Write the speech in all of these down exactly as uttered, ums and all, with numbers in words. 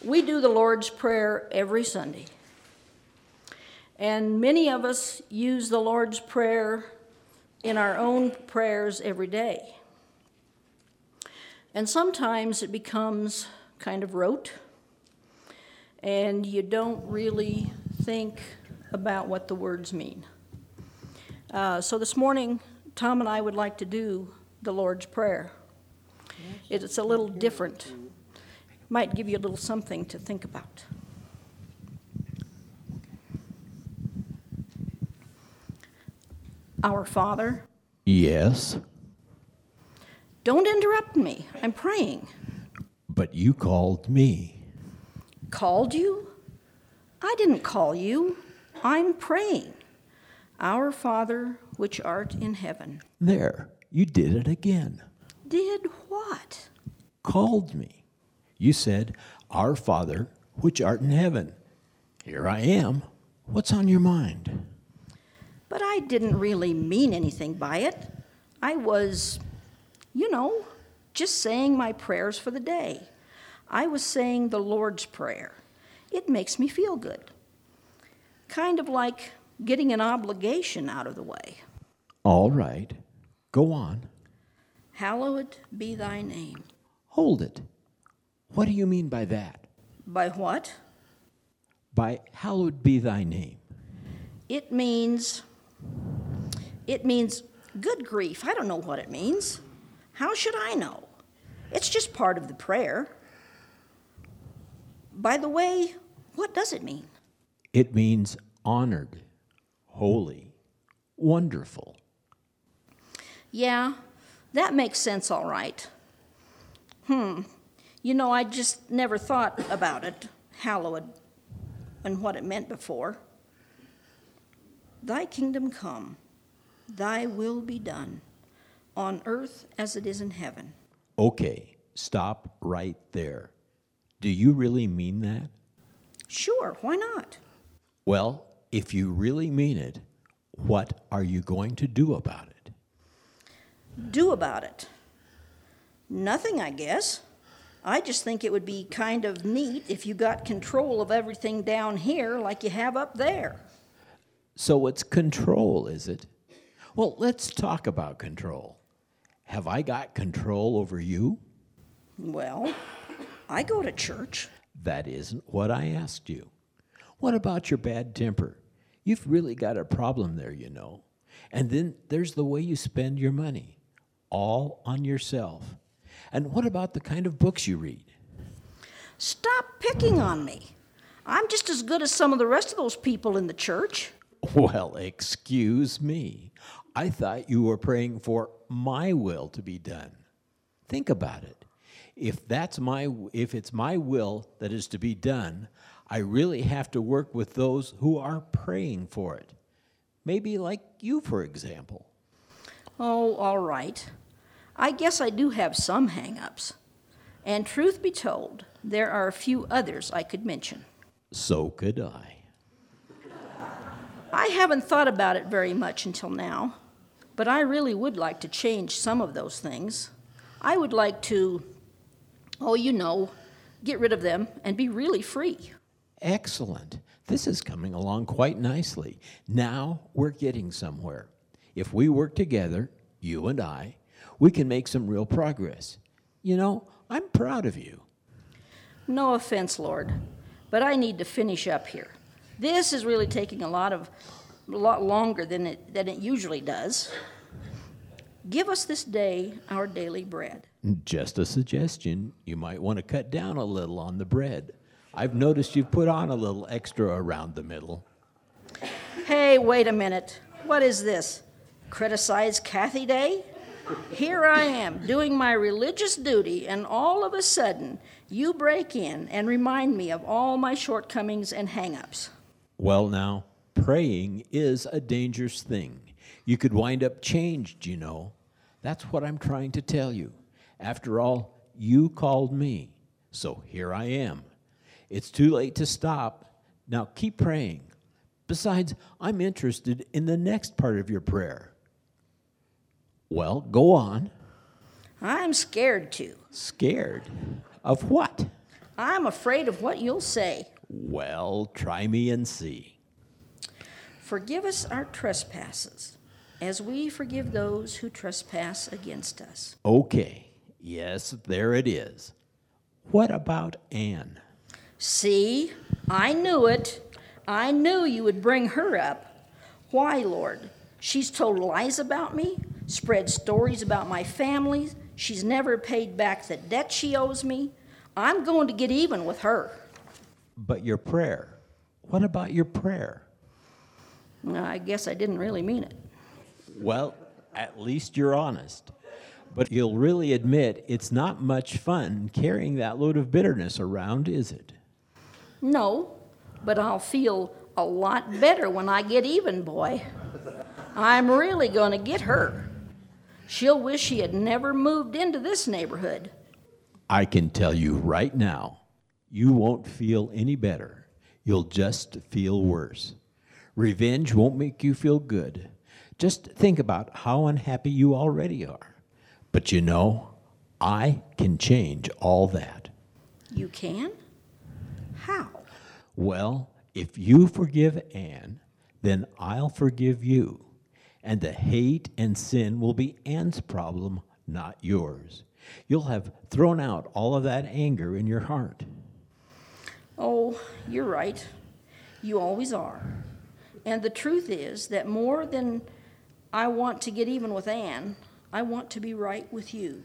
We do the Lord's Prayer every Sunday. And many of us use the Lord's Prayer in our own prayers every day. And sometimes it becomes kind of rote, and you don't really think about what the words mean. Uh, so this morning, Tom and I would like to do the Lord's Prayer. It's a little different. Might give you a little something to think about. Our Father. Yes. Don't interrupt me. I'm praying. But you called me. Called you? I didn't call you. I'm praying. Our Father, which art in heaven. There, you did it again. Did what? Called me. You said, Our Father, which art in heaven. Here I am. What's on your mind? But I didn't really mean anything by it. I was, you know, just saying my prayers for the day. I was saying the Lord's Prayer. It makes me feel good. Kind of like getting an obligation out of the way. All right. Go on. Hallowed be thy name. Hold it. What do you mean by that? By what? By hallowed be thy name. It means, it means, good grief, I don't know what it means. How should I know? It's just part of the prayer. By the way, what does it mean? It means honored, holy, wonderful. Yeah, that makes sense all right. Hmm. You know, I just never thought about it, hallowed, and what it meant before. Thy kingdom come, thy will be done, on earth as it is in heaven. Okay, stop right there. Do you really mean that? Sure, why not? Well, if you really mean it, what are you going to do about it? Do about it? Nothing, I guess. I just think it would be kind of neat if you got control of everything down here like you have up there. So it's control, is it? Well, let's talk about control. Have I got control over you? Well, I go to church. That isn't what I asked you. What about your bad temper? You've really got a problem there, you know. And then there's the way you spend your money, all on yourself. And what about the kind of books you read? Stop picking on me. I'm just as good as some of the rest of those people in the church. Well, excuse me. I thought you were praying for my will to be done. Think about it. If that's my, if it's my will that is to be done, I really have to work with those who are praying for it. Maybe like you, for example. Oh, all right. I guess I do have some hang-ups. And truth be told, there are a few others I could mention. So could I. I haven't thought about it very much until now, but I really would like to change some of those things. I would like to, oh, you know, get rid of them and be really free. Excellent. This is coming along quite nicely. Now we're getting somewhere. If we work together, you and I, we can make some real progress. You know, I'm proud of you. No offense, Lord, but I need to finish up here. This is really taking a lot of, a lot longer than it, than it usually does. Give us this day our daily bread. Just a suggestion. You might want to cut down a little on the bread. I've noticed you've put on a little extra around the middle. Hey, wait a minute. What is this? Criticize Kathy Day? Here I am doing my religious duty, and all of a sudden you break in and remind me of all my shortcomings and hang-ups. Well, now, praying is a dangerous thing. You could wind up changed, you know. That's what I'm trying to tell you. After all, you called me, so here I am. It's too late to stop. Now keep praying. Besides, I'm interested in the next part of your prayer. Well, go on. I'm scared to. Scared? Of what? I'm afraid of what you'll say. Well, try me and see. Forgive us our trespasses, as we forgive those who trespass against us. Okay, yes, there it is. What about Anne? See, I knew it. I knew you would bring her up. Why, Lord? She's told lies about me, spread stories about my family. She's never paid back the debt she owes me. I'm going to get even with her. But your prayer. What about your prayer? I guess I didn't really mean it. Well, at least you're honest. But you'll really admit it's not much fun carrying that load of bitterness around, is it? No, but I'll feel a lot better when I get even, boy. I'm really going to get her. She'll wish she had never moved into this neighborhood. I can tell you right now, you won't feel any better. You'll just feel worse. Revenge won't make you feel good. Just think about how unhappy you already are. But you know, I can change all that. You can? How? Well, if you forgive Anne, then I'll forgive you. And the hate and sin will be Anne's problem, not yours. You'll have thrown out all of that anger in your heart. Oh, you're right. You always are. And the truth is that more than I want to get even with Anne, I want to be right with you.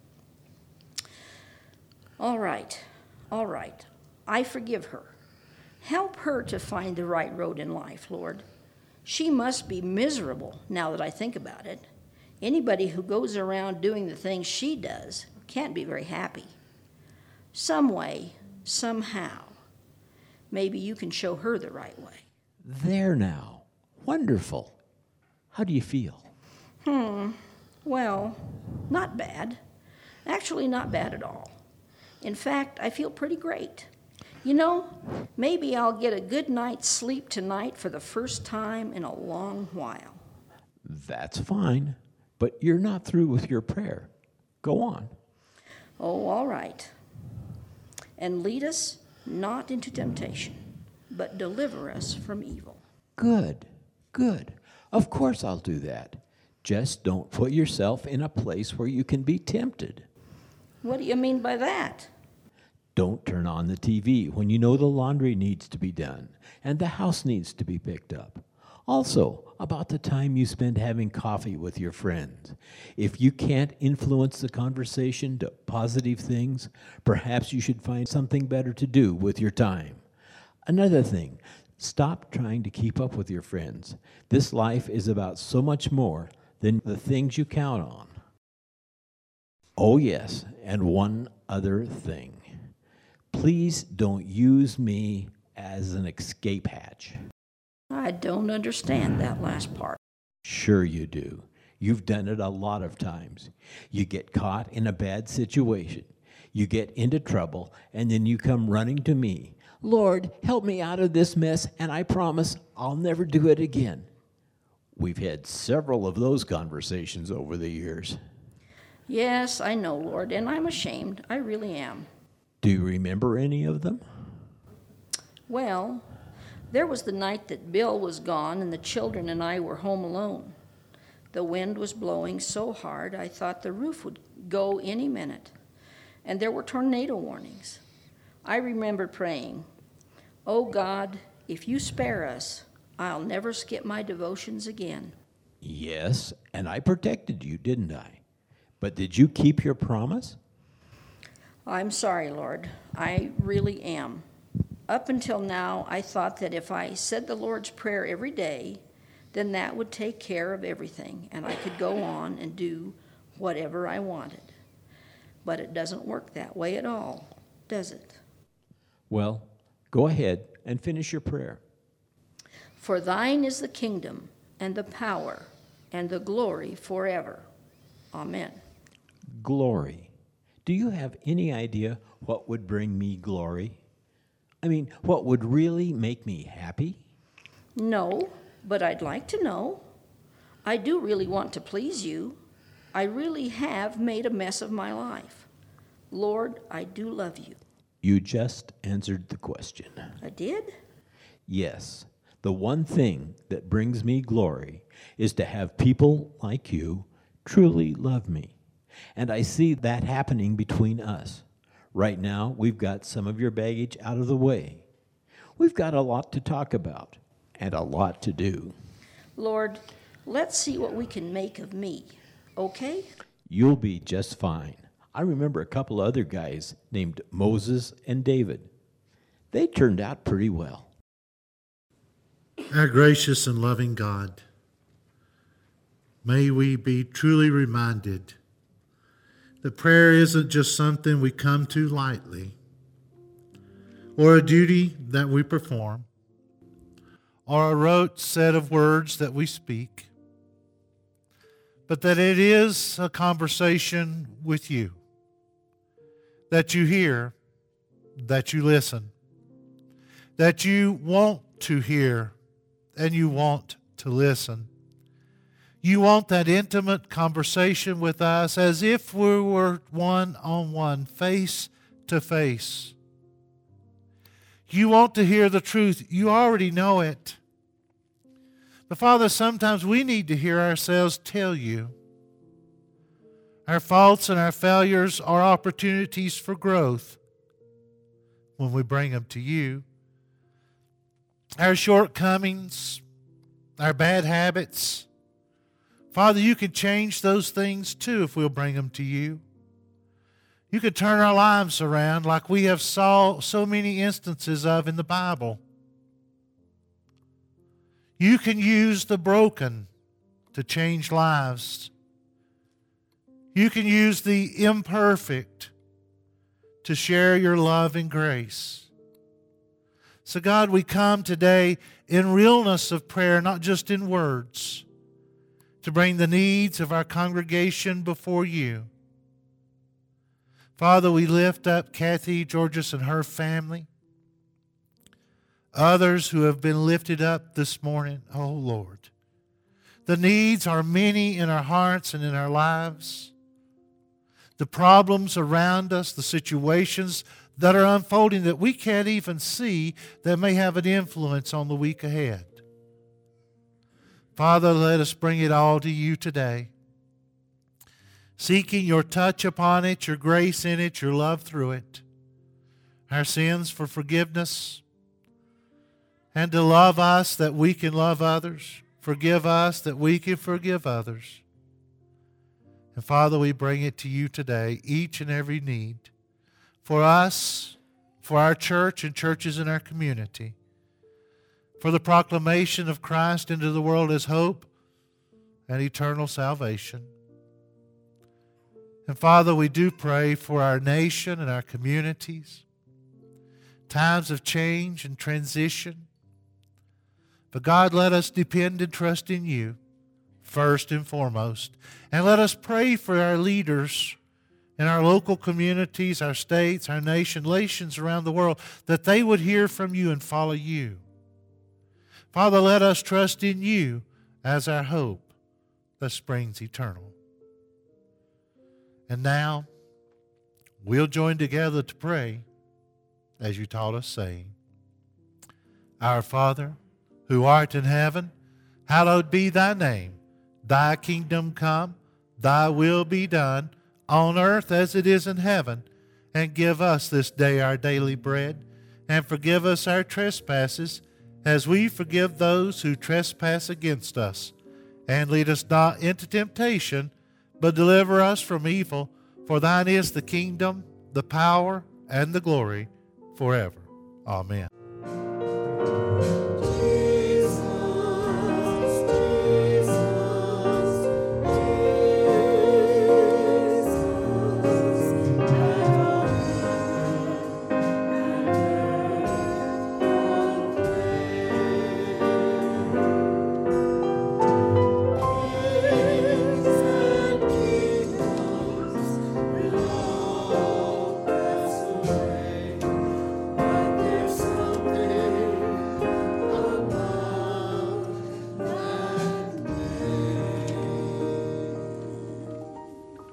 All right, all right. I forgive her. Help her to find the right road in life, Lord. She must be miserable now that I think about it. Anybody who goes around doing the things she does can't be very happy. Some way, somehow, maybe you can show her the right way. There now. Wonderful. How do you feel? Hmm. Well, not bad. Actually, not bad at all. In fact, I feel pretty great. You know, maybe I'll get a good night's sleep tonight for the first time in a long while. That's fine, but you're not through with your prayer. Go on. Oh, all right. And lead us not into temptation, but deliver us from evil. Good, good. Of course I'll do that. Just don't put yourself in a place where you can be tempted. What do you mean by that? Don't turn on the T V when you know the laundry needs to be done and the house needs to be picked up. Also, about the time you spend having coffee with your friends. If you can't influence the conversation to positive things, perhaps you should find something better to do with your time. Another thing, stop trying to keep up with your friends. This life is about so much more than the things you count on. Oh yes, and one other thing. Please don't use me as an escape hatch. I don't understand that last part. Sure you do. You've done it a lot of times. You get caught in a bad situation. You get into trouble, and then you come running to me. Lord, help me out of this mess, and I promise I'll never do it again. We've had several of those conversations over the years. Yes, I know, Lord, and I'm ashamed. I really am. Do you remember any of them? Well, there was the night that Bill was gone and the children and I were home alone. The wind was blowing so hard I thought the roof would go any minute, and there were tornado warnings. I remember praying, "Oh God, if you spare us, I'll never skip my devotions again." Yes, and I protected you, didn't I? But did you keep your promise? I'm sorry, Lord. I really am. Up until now, I thought that if I said the Lord's Prayer every day, then that would take care of everything, and I could go on and do whatever I wanted. But it doesn't work that way at all, does it? Well, go ahead and finish your prayer. For thine is the kingdom, and the power, and the glory forever. Amen. Glory. Do you have any idea what would bring me glory? I mean, what would really make me happy? No, but I'd like to know. I do really want to please you. I really have made a mess of my life. Lord, I do love you. You just answered the question. I did? Yes, the one thing that brings me glory is to have people like you truly love me. And I see that happening between us. Right now, we've got some of your baggage out of the way. We've got a lot to talk about and a lot to do. Lord, let's see what we can make of me, okay? You'll be just fine. I remember a couple other guys named Moses and David. They turned out pretty well. Our gracious and loving God, may we be truly reminded that prayer isn't just something we come to lightly, or a duty that we perform, or a rote set of words that we speak, but that it is a conversation with you, that you hear, that you listen, that you want to hear, and you want to listen. You want that intimate conversation with us as if we were one-on-one, face to face. You want to hear the truth. You already know it. But Father, sometimes we need to hear ourselves tell you. Our faults and our failures are opportunities for growth when we bring them to you. Our shortcomings, our bad habits, Father, you can change those things too if we'll bring them to you. You could turn our lives around like we have saw so many instances of in the Bible. You can use the broken to change lives. You can use the imperfect to share your love and grace. So God, we come today in realness of prayer, not just in words, to bring the needs of our congregation before you. Father, we lift up Kathy Georges and her family. Others who have been lifted up this morning, oh Lord. The needs are many in our hearts and in our lives. The problems around us, the situations that are unfolding that we can't even see that may have an influence on the week ahead. Father, let us bring it all to you today, seeking your touch upon it, your grace in it, your love through it, our sins for forgiveness, and to love us that we can love others, forgive us that we can forgive others. And Father, we bring it to you today, each and every need, for us, for our church and churches in our community, for the proclamation of Christ into the world as hope and eternal salvation. And Father, we do pray for our nation and our communities, times of change and transition. But God, let us depend and trust in you first and foremost. And let us pray for our leaders in our local communities, our states, our nation, nations around the world, that they would hear from you and follow you. Father, let us trust in you as our hope that springs eternal. And now, we'll join together to pray as you taught us, saying, Our Father, who art in heaven, hallowed be thy name. Thy kingdom come, thy will be done, on earth as it is in heaven. And give us this day our daily bread, and forgive us our trespasses, as we forgive those who trespass against us. And lead us not into temptation, but deliver us from evil. For thine is the kingdom, the power, and the glory forever. Amen.